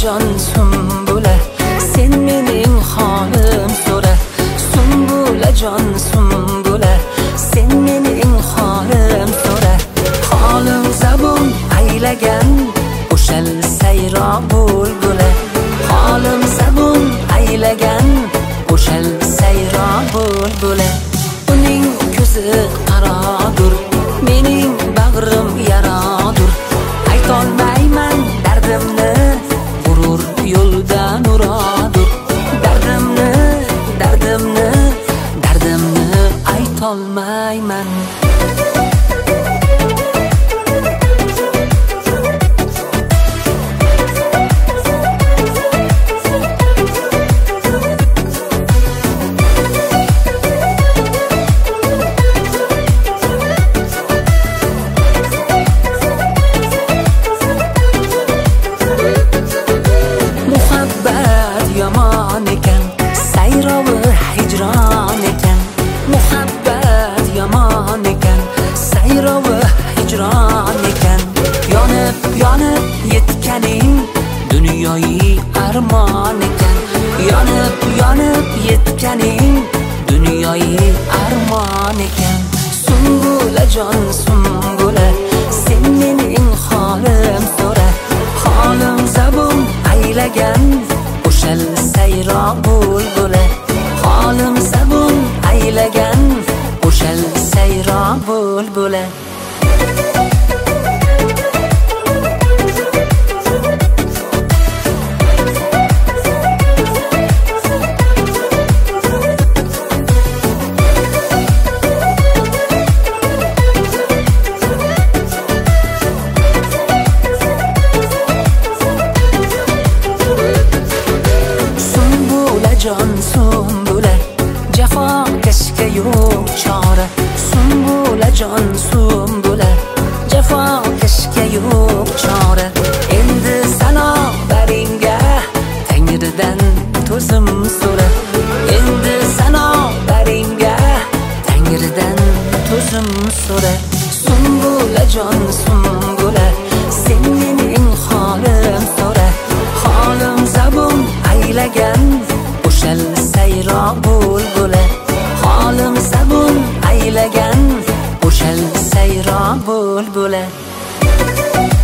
Sumbulajon sumbula, sen mening holim so'ra. Sumbulajon sumbula, sen mening holim so'ra. Holim zabun aylagan o'shal sayro bulbula. Holim zabun aylagan o'shal sayro bulbula. Uning ko'zi qarodur, mening bag'rim yarodur. Aytolmayman dardimni, g'urur yo'ldan uradur. Dardimni aytolmayman. Yomon ekan, sayrovi hijron ekan. Muhabbat yomon ekan, sayrovi hijron ekan. Yonib yetganing dunyoyi armon ekan. Yonib yetganing dunyoyi armon ekan. Sumbulajon sumbula, sen mening holim so'ra. Holim zabun aylagan o'shal sayro bulbula. Holim zabun aylagan o'shal sayro bulbula. Sumbulajon sumbula, jafo kashga yo'q chora. Sumbulajon sumbula, jafo kashga yo'q chora. Endi sano baringga Tangridan to'zim so'ra. Endi sano baringga Tangridan to'zim so'ra. Sumbulajon sumbula, sen mening holim so'ra. Holim zabun aylagan o'shal sayro bulbula. Holim zabun aylagan o'shal sayro bulbula.